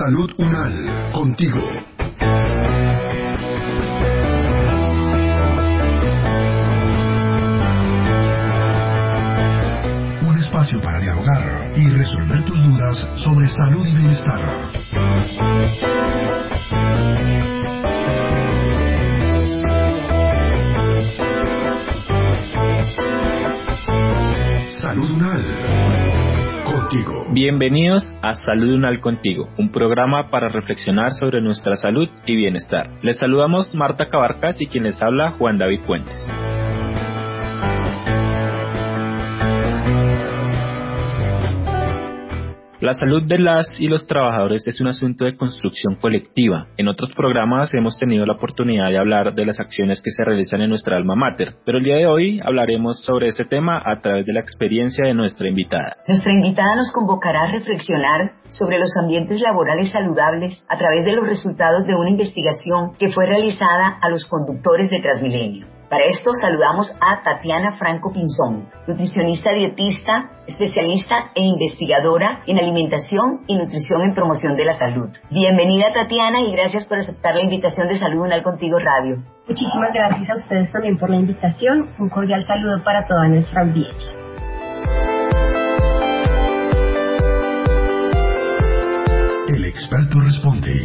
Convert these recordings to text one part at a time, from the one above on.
Salud Unal, contigo. Un espacio para dialogar y resolver tus dudas sobre salud y bienestar. Salud Unal, contigo. Bienvenidos a Salud Unal Contigo, un programa para reflexionar sobre nuestra salud y bienestar. Les saludamos Marta Cabarcas y quien les habla Juan David Puentes. La salud de las y los trabajadores es un asunto de construcción colectiva. En otros programas hemos tenido la oportunidad de hablar de las acciones que se realizan en nuestra alma mater, pero el día de hoy hablaremos sobre este tema a través de la experiencia de nuestra invitada. Nuestra invitada nos convocará a reflexionar sobre los ambientes laborales saludables a través de los resultados de una investigación que fue realizada a los conductores de Transmilenio. Para esto saludamos a Tatiana Franco Pinzón, nutricionista dietista, especialista e investigadora en alimentación y nutrición en promoción de la salud. Bienvenida, Tatiana, y gracias por aceptar la invitación de Salud Unal Contigo Radio. Muchísimas gracias a ustedes también por la invitación. Un cordial saludo para toda nuestra audiencia. El experto responde.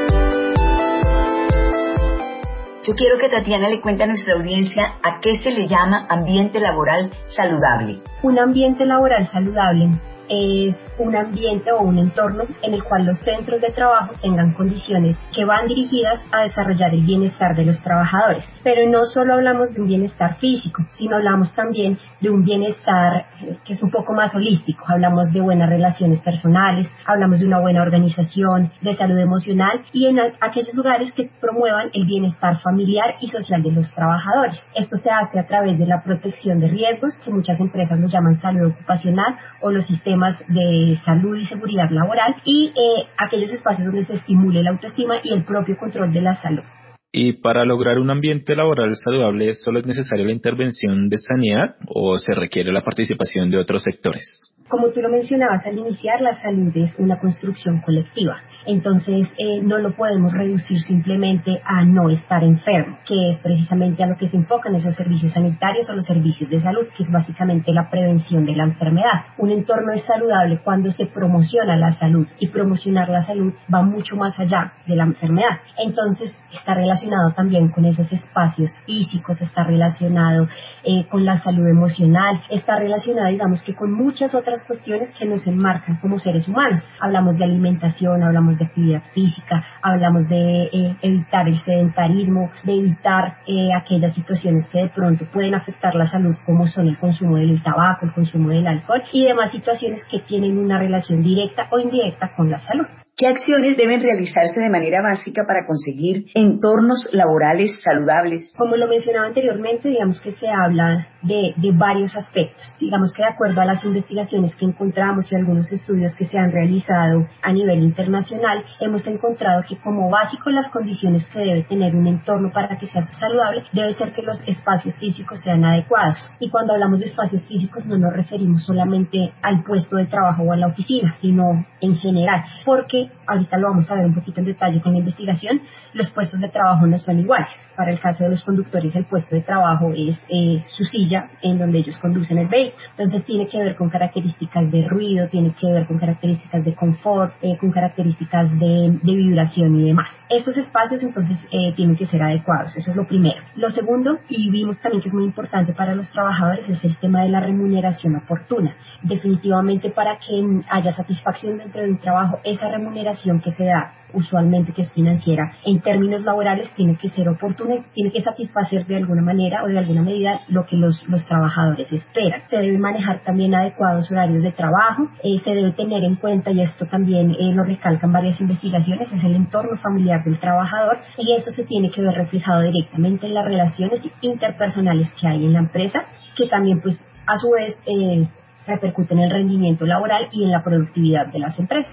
Yo quiero que Tatiana le cuente a nuestra audiencia a qué se le llama ambiente laboral saludable. Un ambiente laboral saludable es un ambiente o un entorno en el cual los centros de trabajo tengan condiciones que van dirigidas a desarrollar el bienestar de los trabajadores. Pero no solo hablamos de un bienestar físico, sino hablamos también de un bienestar que es un poco más holístico. Hablamos de buenas relaciones personales, hablamos de una buena organización, de salud emocional y en aquellos lugares que promuevan el bienestar familiar y social de los trabajadores. Esto se hace a través de la protección de riesgos, que muchas empresas lo llaman salud ocupacional, o los sistemas de salud y seguridad laboral, y aquellos espacios donde se estimule la autoestima y el propio control de la salud. ¿Y para lograr un ambiente laboral saludable solo es necesaria la intervención de sanidad o se requiere la participación de otros sectores? Como tú lo mencionabas al iniciar, la salud es una construcción colectiva. Entonces, no lo podemos reducir simplemente a no estar enfermo, que es precisamente a lo que se enfocan esos servicios sanitarios o los servicios de salud, que es básicamente la prevención de la enfermedad. Un entorno es saludable cuando se promociona la salud, y promocionar la salud va mucho más allá de la enfermedad. Entonces, está relacionado también con esos espacios físicos, está relacionado con la salud emocional, está relacionado, digamos, que con muchas otras cuestiones que nos enmarcan como seres humanos. Hablamos de alimentación, hablamos de actividad física, hablamos de evitar el sedentarismo, de evitar aquellas situaciones que de pronto pueden afectar la salud, como son el consumo del tabaco, el consumo del alcohol y demás situaciones que tienen una relación directa o indirecta con la salud. ¿Qué acciones deben realizarse de manera básica para conseguir entornos laborales saludables? Como lo mencionaba anteriormente, digamos que se habla de varios aspectos. Digamos que de acuerdo a las investigaciones que encontramos y algunos estudios que se han realizado a nivel internacional, hemos encontrado que como básico las condiciones que debe tener un entorno para que sea saludable debe ser que los espacios físicos sean adecuados. Y cuando hablamos de espacios físicos no nos referimos solamente al puesto de trabajo o a la oficina, sino en general, porque ahorita lo vamos a ver un poquito en detalle con la investigación, los puestos de trabajo no son iguales. Para el caso de los conductores, el puesto de trabajo es su silla en donde ellos conducen el vehículo. Entonces tiene que ver con características de ruido, tiene que ver con características de confort, con características de vibración y demás. Estos espacios entonces tienen que ser adecuados, eso es lo primero. Lo segundo, y vimos también que es muy importante para los trabajadores, es el tema de la remuneración oportuna. Definitivamente para que haya satisfacción dentro de un trabajo, esa remuneración que se da usualmente, que es financiera, en términos laborales tiene que ser oportuna, tiene que satisfacer de alguna manera o de alguna medida lo que los trabajadores esperan. Se deben manejar también adecuados horarios de trabajo, se debe tener en cuenta, y esto también lo recalcan varias investigaciones, es el entorno familiar del trabajador, y eso se tiene que ver reflejado directamente en las relaciones interpersonales que hay en la empresa, que también pues a su vez repercute en el rendimiento laboral y en la productividad de las empresas.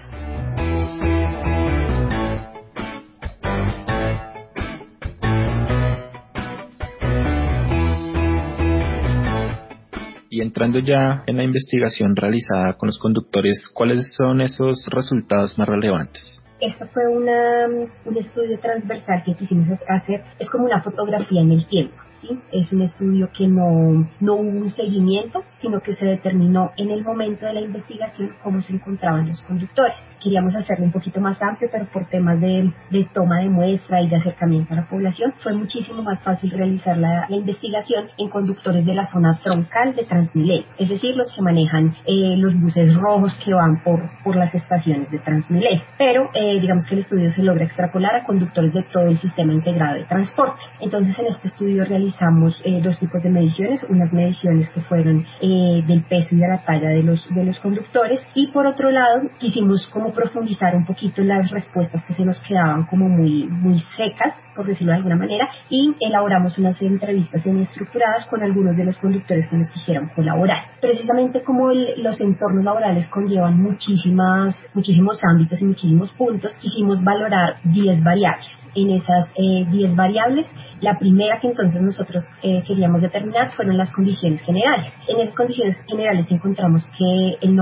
Y entrando ya en la investigación realizada con los conductores, ¿cuáles son esos resultados más relevantes? Este fue un estudio transversal que quisimos hacer. Es como una fotografía en el tiempo, ¿sí? Es un estudio que no hubo un seguimiento, sino que se determinó en el momento de la investigación cómo se encontraban los conductores. Queríamos hacerlo un poquito más amplio, pero por temas de toma de muestra y de acercamiento a la población, fue muchísimo más fácil realizar la investigación en conductores de la zona troncal de Transmilenio, es decir, los que manejan los buses rojos que van por las estaciones de Transmilenio. Pero digamos que el estudio se logra extrapolar a conductores de todo el sistema integrado de transporte. Entonces, en este estudio realizamos dos tipos de mediciones, unas mediciones que fueron del peso y de la talla de los conductores, y por otro lado quisimos como profundizar un poquito en las respuestas que se nos quedaban como muy secas, por decirlo de alguna manera, y elaboramos unas entrevistas semiestructuradas con algunos de los conductores que nos quisieron colaborar. Precisamente como los entornos laborales conllevan muchísimos ámbitos y muchísimos puntos, quisimos valorar 10 variables. En esas 10 variables, la primera que entonces nosotros queríamos determinar fueron las condiciones generales. En esas condiciones generales encontramos que el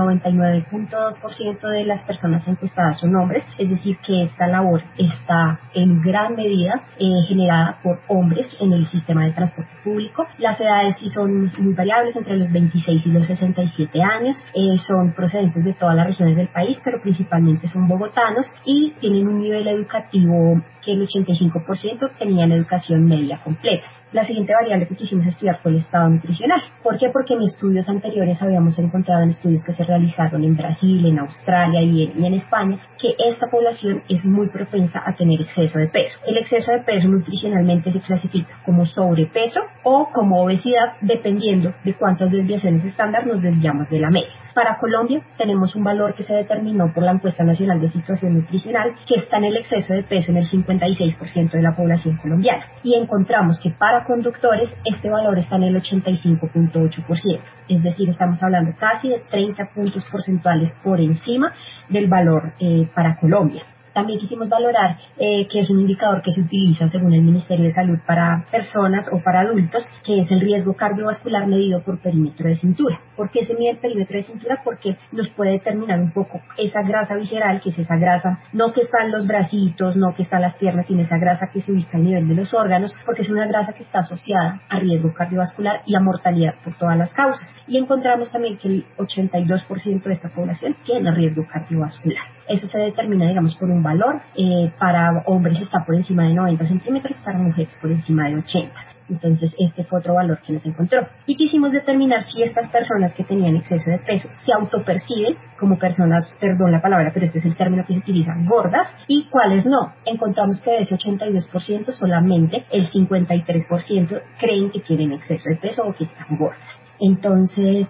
99.2% de las personas encuestadas son hombres, es decir, que esta labor está en gran medida generada por hombres en el sistema de transporte público. Las edades sí son muy variables, entre los 26 y los 67 años, son procedentes de todas las regiones del país, pero principalmente son bogotanos y tienen un nivel educativo que el 85% tenían educación media completa. La siguiente variable que quisimos estudiar fue el estado nutricional. ¿Por qué? Porque en estudios anteriores habíamos encontrado en estudios que se realizaron en Brasil, en Australia y en España, que esta población es muy propensa a tener exceso de peso. El exceso de peso nutricionalmente se clasifica como sobrepeso o como obesidad, dependiendo de cuántas desviaciones estándar nos desviamos de la media. Para Colombia tenemos un valor que se determinó por la Encuesta Nacional de Situación Nutricional, que está en el exceso de peso en el 56% de la población colombiana. Y encontramos que para conductores este valor está en el 85.8%. Es decir, estamos hablando casi de 30 puntos porcentuales por encima del valor para Colombia. También quisimos valorar, que es un indicador que se utiliza según el Ministerio de Salud para personas o para adultos, que es el riesgo cardiovascular medido por perímetro de cintura. ¿Por qué se mide el perímetro de cintura? Porque nos puede determinar un poco esa grasa visceral, que es esa grasa, no que está en los bracitos, no que está en las piernas, sino esa grasa que se ubica a nivel de los órganos, porque es una grasa que está asociada a riesgo cardiovascular y a mortalidad por todas las causas. Y encontramos también que el 82% de esta población tiene riesgo cardiovascular. Eso se determina, digamos, por un valor. Para hombres está por encima de 90 centímetros, para mujeres por encima de 80. Entonces, este fue otro valor que nos encontró. Y quisimos determinar si estas personas que tenían exceso de peso se autoperciben como personas, perdón la palabra, pero este es el término que se utiliza, gordas, y cuáles no. Encontramos que de ese 82% solamente el 53% creen que tienen exceso de peso o que están gordas. Entonces,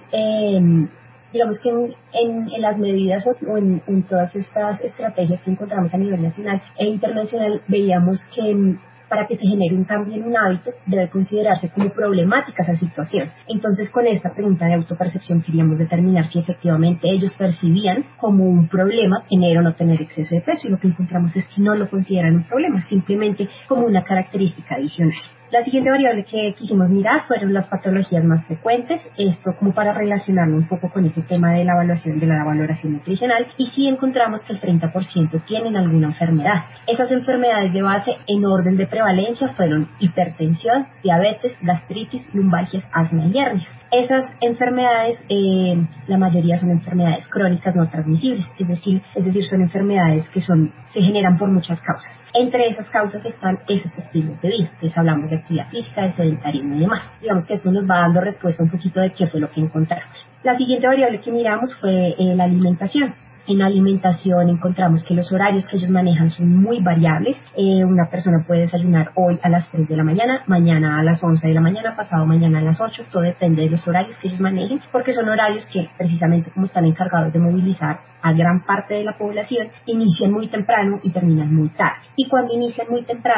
digamos que en las medidas o en todas estas estrategias que encontramos a nivel nacional e internacional, veíamos que para que se genere un cambio en un hábito debe considerarse como problemática esa situación. Entonces, con esta pregunta de autopercepción queríamos determinar si efectivamente ellos percibían como un problema tener o no tener exceso de peso, y lo que encontramos es que no lo consideran un problema, simplemente como una característica adicional. La siguiente variable que quisimos mirar fueron las patologías más frecuentes, esto como para relacionarlo un poco con ese tema de la evaluación, de la valoración nutricional, y sí encontramos que el 30% tienen alguna enfermedad. Esas enfermedades de base en orden de prevalencia fueron hipertensión, diabetes, gastritis, lumbalgias, asma y hernias. Esas enfermedades, la mayoría son enfermedades crónicas no transmisibles, es decir, son enfermedades que se generan por muchas causas. Entre esas causas están esos estilos de vida. Entonces hablamos de actividad física, de sedentarismo y demás. Digamos que eso nos va dando respuesta un poquito de qué fue lo que encontramos. La siguiente variable que miramos fue la alimentación. En la alimentación encontramos que los horarios que ellos manejan son muy variables. Una persona puede desayunar hoy a las 3 de la mañana, mañana a las 11 de la mañana, pasado mañana a las 8. Todo depende de los horarios que ellos manejen, porque son horarios que precisamente como están encargados de movilizar a gran parte de la población, inician muy temprano y terminan muy tarde. Y cuando inician muy temprano,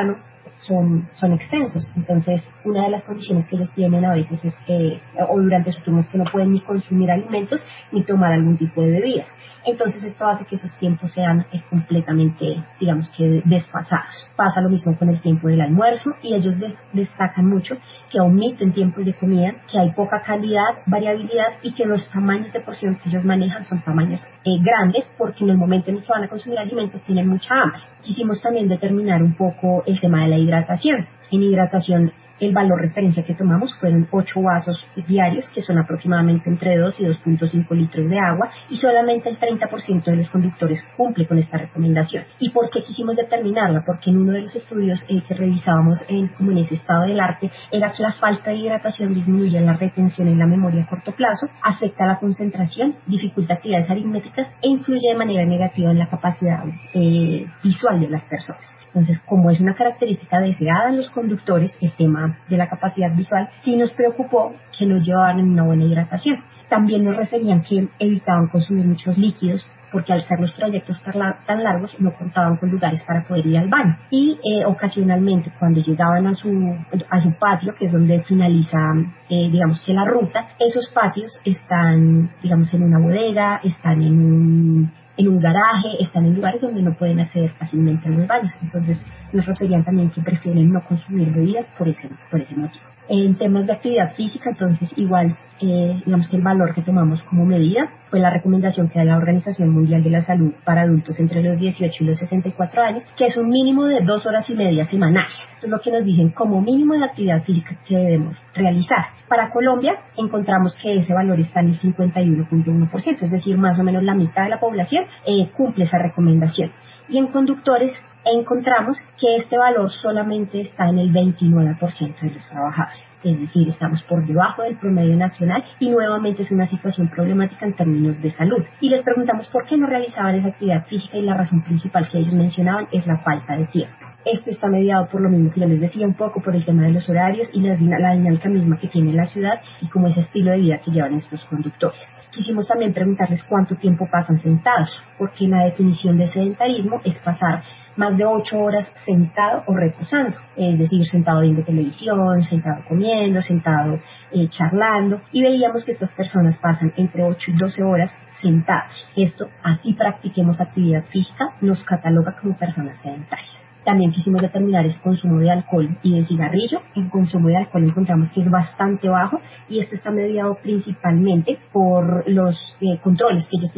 son extensos. Entonces, una de las condiciones que ellos tienen a veces es que, o durante su turno, es que no pueden ni consumir alimentos ni tomar algún tipo de bebidas. Entonces, esto hace que esos tiempos sean completamente, digamos que desfasados. Pasa lo mismo con el tiempo del almuerzo, y ellos destacan mucho que omiten tiempos de comida, que hay poca calidad, variabilidad, y que los tamaños de porción que ellos manejan son tamaños grandes, porque en el momento en el que van a consumir alimentos tienen mucha hambre. Quisimos también determinar un poco el tema de la hidratación. En hidratación, el valor referencia que tomamos fueron 8 vasos diarios, que son aproximadamente entre 2 y 2.5 litros de agua, y solamente el 30% de los conductores cumple con esta recomendación. ¿Y por qué quisimos determinarla? Porque en uno de los estudios que revisábamos como en ese estado del arte, era que la falta de hidratación disminuye la retención en la memoria a corto plazo, afecta la concentración, dificulta actividades aritméticas e influye de manera negativa en la capacidad visual de las personas. Entonces, como es una característica deseada en los conductores, el tema de la capacidad visual, sí nos preocupó que no llevaban una buena hidratación. También nos referían que evitaban consumir muchos líquidos, porque al ser los trayectos tan largos no contaban con lugares para poder ir al baño. Y ocasionalmente, cuando llegaban a su patio, que es donde finaliza digamos que la ruta, esos patios están, digamos, en una bodega, están en un garaje, están en lugares donde no pueden acceder fácilmente a los baños. Entonces nos referían también que prefieren no consumir bebidas por ese motivo. En temas de actividad física, entonces igual, digamos que el valor que tomamos como medida fue la recomendación que da la Organización Mundial de la Salud para adultos entre los 18 y los 64 años, que es un mínimo de 2 horas y media semanales. Esto es lo que nos dicen como mínimo de actividad física que debemos realizar. Para Colombia encontramos que ese valor está en el 51.1%, es decir, más o menos la mitad de la población cumple esa recomendación. Y en conductores encontramos que este valor solamente está en el 29% de los trabajadores. Es decir, estamos por debajo del promedio nacional, y nuevamente es una situación problemática en términos de salud. Y les preguntamos por qué no realizaban esa actividad física, y la razón principal que ellos mencionaban es la falta de tiempo. Esto está mediado por lo mismo que yo les decía, un poco por el tema de los horarios y la dinámica misma que tiene la ciudad, y como ese estilo de vida que llevan estos conductores. Quisimos también preguntarles cuánto tiempo pasan sentados, porque la definición de sedentarismo es pasar más de 8 horas sentado o reposando, es decir, sentado viendo televisión, sentado comiendo, sentado charlando, y veíamos que estas personas pasan entre 8 y 12 horas sentados. Esto, así practiquemos actividad física, nos cataloga como personas sedentarias. También quisimos determinar el consumo de alcohol y de cigarrillo. El consumo de alcohol encontramos que es bastante bajo, y esto está mediado principalmente por los controles que ellos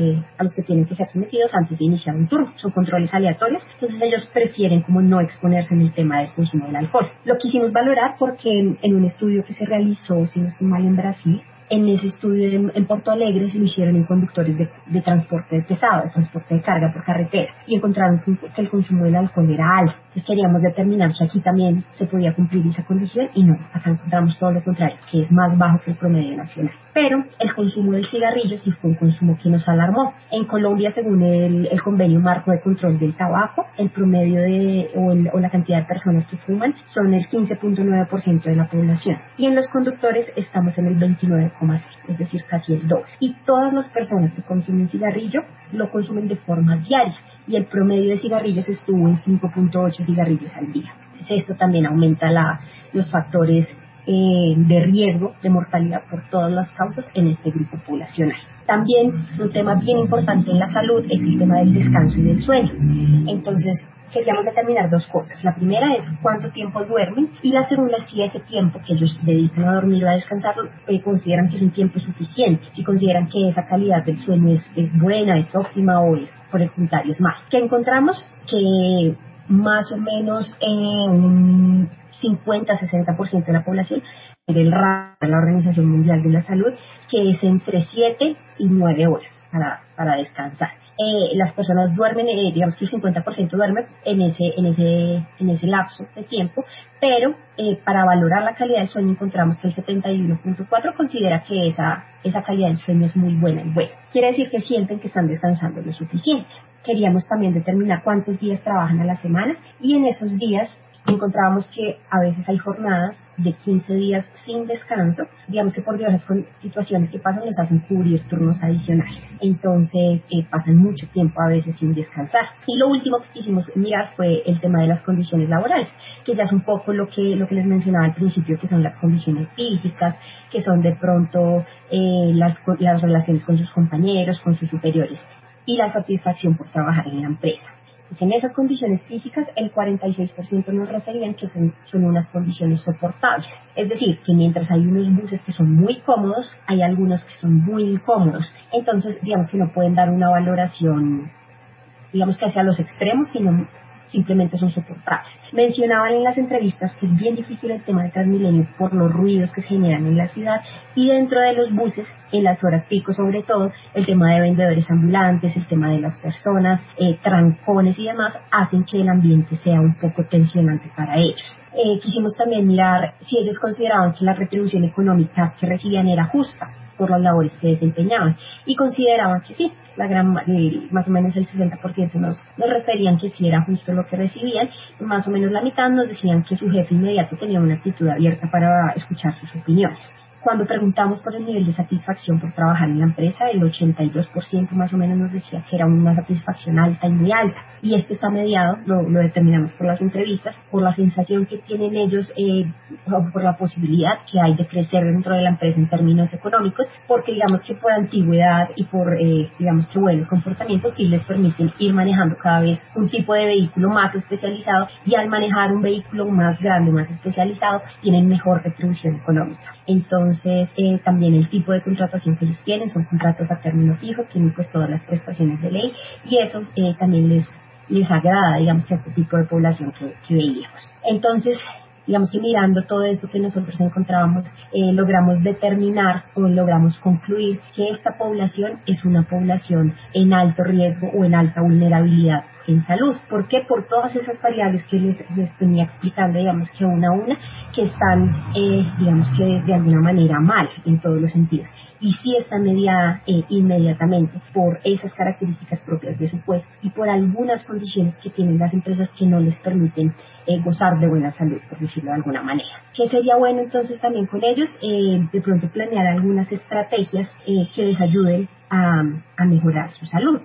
a los que tienen que ser sometidos antes de iniciar un turno. Son controles aleatorios, entonces ellos prefieren como no exponerse en el tema del consumo del alcohol. Lo quisimos valorar porque en un estudio que se realizó, si no estoy mal, en Brasil, en ese estudio en Porto Alegre se lo hicieron en conductores de transporte pesado, de transporte de carga por carretera, y encontraron que el consumo del alcohol era alto. Entonces queríamos determinar si aquí también se podía cumplir esa condición, y no, acá encontramos todo lo contrario, que es más bajo que el promedio nacional. Pero el consumo del cigarrillo sí fue un consumo que nos alarmó. En Colombia, según el convenio marco de control del tabaco, el promedio o la cantidad de personas que fuman son el 15.9% de la población, y en los conductores estamos en el 29,6%, es decir, casi el doble. Y todas las personas que consumen cigarrillo lo consumen de forma diaria, y el promedio de cigarrillos estuvo en 5.8 cigarrillos al día. Entonces esto también aumenta los factores de riesgo de mortalidad por todas las causas en este grupo poblacional. También un tema bien importante en la salud es el tema del descanso y del sueño. Entonces queríamos determinar 2 cosas. La primera es cuánto tiempo duermen, y la segunda es si ese tiempo que ellos dedican a dormir o a descansar consideran que es un tiempo suficiente, si consideran que esa calidad del sueño es buena, es óptima, o es, por el contrario, es mala. Que encontramos que más o menos un 50-60% de la población del rango de la Organización Mundial de la Salud, que es entre 7 y 9 horas para descansar. Las personas duermen, digamos que el 50% duerme en ese lapso de tiempo, pero para valorar la calidad del sueño encontramos que el 71.4% considera que esa calidad del sueño es muy buena y buena. Quiere decir que sienten que están descansando lo suficiente. Queríamos también determinar cuántos días trabajan a la semana, y en esos días encontrábamos que a veces hay jornadas de 15 días sin descanso, digamos que por diversas situaciones que pasan nos hacen cubrir turnos adicionales, entonces pasan mucho tiempo a veces sin descansar. Y lo último que quisimos mirar fue el tema de las condiciones laborales, que ya es un poco lo que les mencionaba al principio, que son las condiciones físicas, que son de pronto las relaciones con sus compañeros, con sus superiores, y la satisfacción por trabajar en la empresa. Pues en esas condiciones físicas, el 46% nos referían que son unas condiciones soportables. Es decir, que mientras hay unos buses que son muy cómodos, hay algunos que son muy incómodos. Entonces, digamos que no pueden dar una valoración, digamos que hacia los extremos, sino simplemente son soportables. Mencionaban en las entrevistas que es bien difícil el tema de Transmilenio por los ruidos que se generan en la ciudad, y dentro de los buses, en las horas pico sobre todo, el tema de vendedores ambulantes, el tema de las personas, trancones y demás, hacen que el ambiente sea un poco tensionante para ellos. Quisimos también mirar si ellos consideraban que la retribución económica que recibían era justa por las labores que desempeñaban, y consideraban que sí, más o menos el 60% nos referían que sí era justo lo que recibían, y más o menos la mitad nos decían que su jefe inmediato tenía una actitud abierta para escuchar sus opiniones. Cuando preguntamos por el nivel de satisfacción por trabajar en la empresa, el 82% más o menos nos decía que era una satisfacción alta y muy alta. Y esto está mediado, lo determinamos por las entrevistas, por la sensación que tienen ellos, por la posibilidad que hay de crecer dentro de la empresa en términos económicos, porque digamos que por antigüedad y por, digamos que buenos comportamientos que les permiten ir manejando cada vez un tipo de vehículo más especializado, y al manejar un vehículo más grande, más especializado, tienen mejor retribución económica. Entonces, también el tipo de contratación que ellos tienen son contratos a término fijo, tienen pues todas las prestaciones de ley, y eso también les agrada, digamos, que a este tipo de población que veíamos. Entonces, digamos que mirando todo esto que nosotros encontrábamos, logramos determinar o logramos concluir que esta población es una población en alto riesgo o en alta vulnerabilidad en salud. ¿Por qué? Por todas esas variables que les venía explicando, digamos que una a una, que están, digamos que de alguna manera mal en todos los sentidos. Y sí está mediada inmediatamente por esas características propias de su puesto y por algunas condiciones que tienen las empresas que no les permiten gozar de buena salud, por decirlo de alguna manera. ¿Qué sería bueno entonces también con ellos? De pronto planear algunas estrategias que les ayuden a mejorar su salud.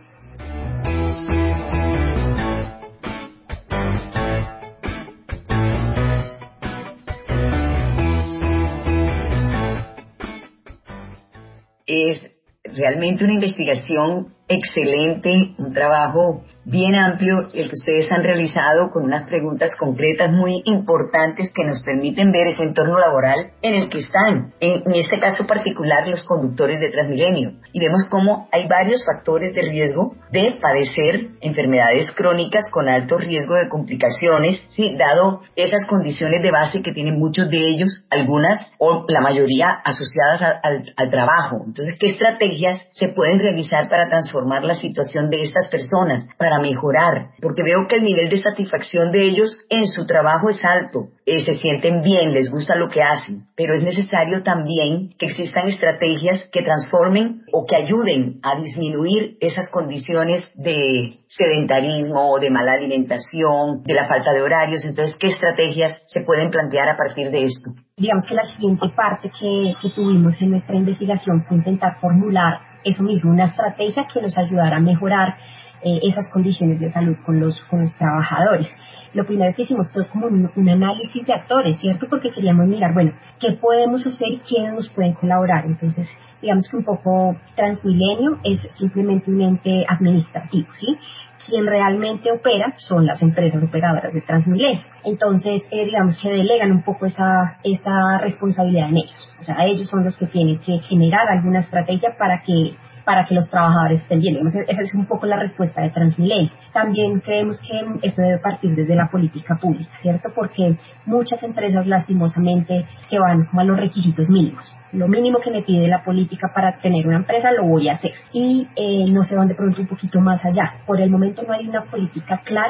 Es realmente una investigación excelente, un trabajo bien amplio el que ustedes han realizado, con unas preguntas concretas muy importantes que nos permiten ver ese entorno laboral en el que están, en este caso particular, los conductores de Transmilenio. Y vemos cómo hay varios factores de riesgo de padecer enfermedades crónicas con alto riesgo de complicaciones, ¿sí? Dado esas condiciones de base que tienen muchos de ellos, algunas o la mayoría asociadas al trabajo. Entonces, ¿qué estrategias se pueden realizar para transformar la situación de estas personas, para mejorar? Porque veo que el nivel de satisfacción de ellos en su trabajo es alto, se sienten bien, les gusta lo que hacen, pero es necesario también que existan estrategias que transformen o que ayuden a disminuir esas condiciones de sedentarismo o de mala alimentación, de la falta de horarios. Entonces, ¿qué estrategias se pueden plantear a partir de esto? Digamos que la siguiente parte que tuvimos en nuestra investigación fue intentar formular eso mismo, una estrategia que nos ayudara a mejorar esas condiciones de salud con los trabajadores. Lo primero que hicimos fue como un análisis de actores, ¿cierto? Porque queríamos mirar, bueno, ¿qué podemos hacer y quiénes nos pueden colaborar? Entonces, digamos que un poco Transmilenio es simplemente un ente administrativo, ¿sí? Quien realmente opera son las empresas operadoras de Transmilenio. Entonces, digamos que delegan un poco esa responsabilidad en ellos. O sea, ellos son los que tienen que generar alguna estrategia para que los trabajadores estén bien. Esa es un poco la respuesta de Transmilenio. También creemos que esto debe partir desde la política pública, ¿cierto? Porque muchas empresas lastimosamente se van como a los requisitos mínimos. Lo mínimo que me pide la política para tener una empresa lo voy a hacer. Y no se van de pronto un poquito más allá. Por el momento no hay una política clara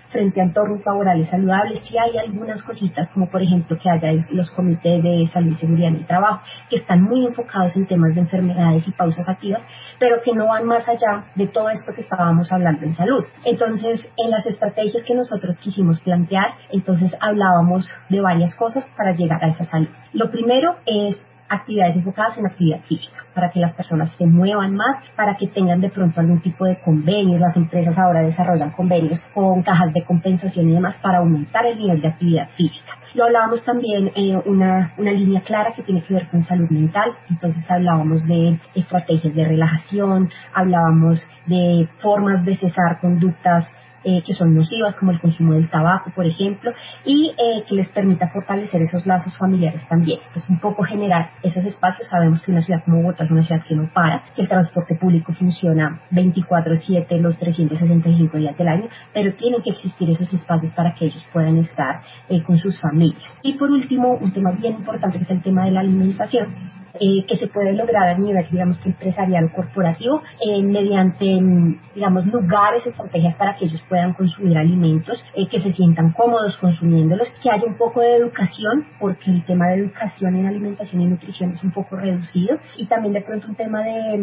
frente a entornos laborales saludables. Sí hay algunas cositas, como por ejemplo que haya los comités de salud y seguridad en el trabajo, que están muy enfocados en temas de enfermedades y pausas activas, pero que no van más allá de todo esto que estábamos hablando en salud. Entonces, en las estrategias que nosotros quisimos plantear, entonces hablábamos de varias cosas para llegar a esa salud. Lo primero es actividades enfocadas en actividad física, para que las personas se muevan más, para que tengan de pronto algún tipo de convenios. Las empresas ahora desarrollan convenios con cajas de compensación y demás para aumentar el nivel de actividad física. Lo hablábamos también una línea clara que tiene que ver con salud mental. Entonces hablábamos de estrategias de relajación, hablábamos de formas de cesar conductas que son nocivas, como el consumo del tabaco, por ejemplo, y que les permita fortalecer esos lazos familiares también. Es un poco generar esos espacios. Sabemos que una ciudad como Bogotá es una ciudad que no para, que el transporte público funciona 24/7 los 365 días del año, pero tienen que existir esos espacios para que ellos puedan estar con sus familias. Y por último, un tema bien importante que es el tema de la alimentación, que se puede lograr a nivel, digamos, que empresarial o corporativo, mediante, digamos, lugares, estrategias para que ellos puedan consumir alimentos, que se sientan cómodos consumiéndolos, que haya un poco de educación, porque el tema de educación en alimentación y nutrición es un poco reducido, y también de pronto un tema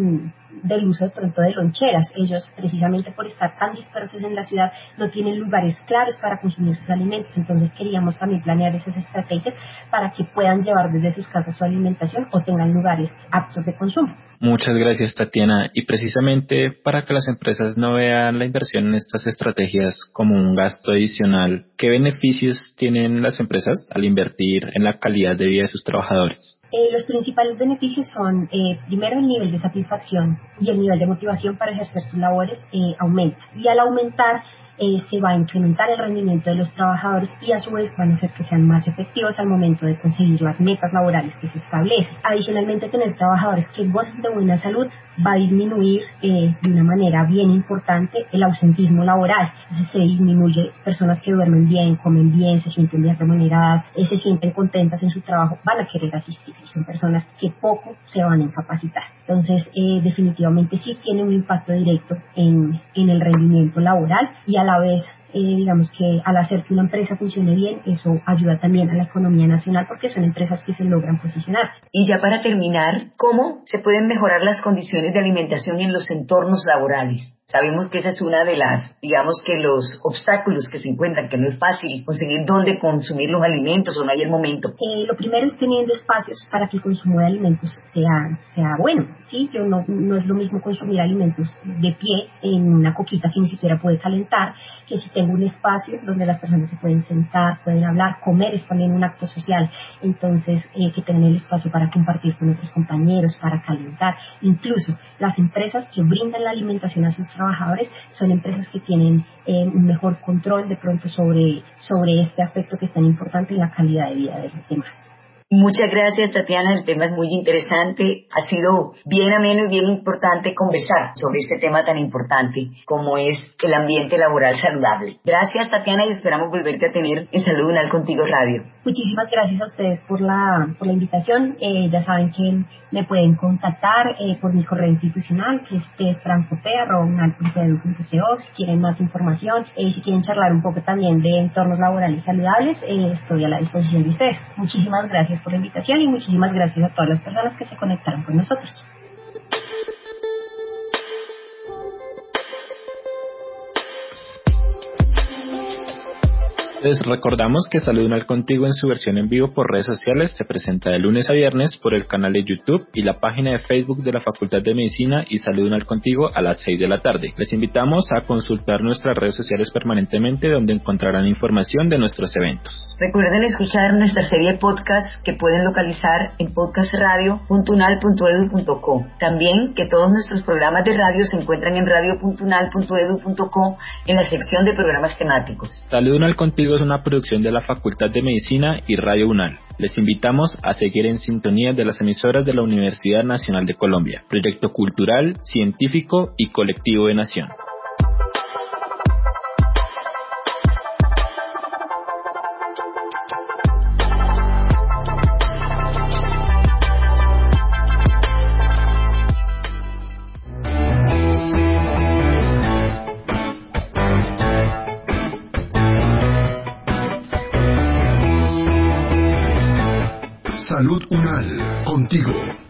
del uso de pronto de loncheras. Ellos, precisamente por estar tan dispersos en la ciudad, no tienen lugares claros para consumir sus alimentos. Entonces queríamos también planear esas estrategias para que puedan llevar desde sus casas su alimentación o tengan lugares aptos de consumo. Muchas gracias, Tatiana. Y precisamente para que las empresas no vean la inversión en estas estrategias como un gasto adicional, ¿qué beneficios tienen las empresas al invertir en la calidad de vida de sus trabajadores? Los principales beneficios son, primero, el nivel de satisfacción y el nivel de motivación para ejercer sus labores aumenta. Y al aumentar, se va a incrementar el rendimiento de los trabajadores y a su vez van a hacer que sean más efectivos al momento de conseguir las metas laborales que se establecen. Adicionalmente, tener trabajadores que gocen de buena salud va a disminuir de una manera bien importante el ausentismo laboral. Entonces se disminuye personas que duermen bien, comen bien, se sienten bien remuneradas, se sienten contentas en su trabajo, van a querer asistir. Son personas que poco se van a incapacitar. Entonces, definitivamente sí tiene un impacto directo en el rendimiento laboral y a la vez, digamos que al hacer que una empresa funcione bien, eso ayuda también a la economía nacional porque son empresas que se logran posicionar. Y ya para terminar, ¿cómo se pueden mejorar las condiciones de alimentación en los entornos laborales? Sabemos que esa es una de las, digamos que los obstáculos que se encuentran, que no es fácil conseguir dónde consumir los alimentos o no hay el momento. Lo primero es teniendo espacios para que el consumo de alimentos sea bueno, ¿sí? No es lo mismo consumir alimentos de pie en una coquita que ni siquiera puede calentar, que si tengo un espacio donde las personas se pueden sentar, pueden hablar. Comer es también un acto social, entonces que tengan el espacio para compartir con otros compañeros, para calentar. Incluso las empresas que brindan la alimentación a sus trabajadores son empresas que tienen un mejor control de pronto sobre este aspecto que es tan importante en la calidad de vida de los demás. Muchas gracias, Tatiana, el tema es muy interesante. Ha sido bien ameno y bien importante conversar sobre este tema tan importante como es el ambiente laboral saludable. Gracias, Tatiana, y esperamos volverte a tener en Salud Unal Contigo Radio. Muchísimas gracias a ustedes por la invitación. Ya saben que me pueden contactar por mi correo institucional, que es francope@unal.edu.co. Si quieren más información, si quieren charlar un poco también de entornos laborales saludables, estoy a la disposición de ustedes. Muchísimas gracias por la invitación y muchísimas gracias a todas las personas que se conectaron con nosotros. Les recordamos que Salud Unal Contigo en su versión en vivo por redes sociales se presenta de lunes a viernes por el canal de YouTube y la página de Facebook de la Facultad de Medicina y Salud Unal Contigo a las 6 de la tarde. Les invitamos a consultar nuestras redes sociales permanentemente donde encontrarán información de nuestros eventos. Recuerden escuchar nuestra serie de podcast que pueden localizar en podcastradio.unal.edu.co. También que todos nuestros programas de radio se encuentran en radio.unal.edu.co en la sección de programas temáticos. Salud Unal Contigo es una producción de la Facultad de Medicina y Radio UNAL. Les invitamos a seguir en sintonía de las emisoras de la Universidad Nacional de Colombia, proyecto cultural, científico y colectivo de Nación. Salud Unal, contigo.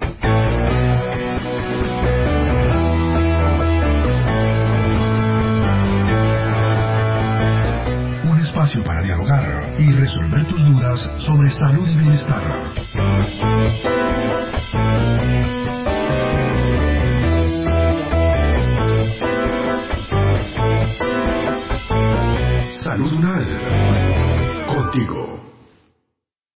Un espacio para dialogar y resolver tus dudas sobre salud y bienestar.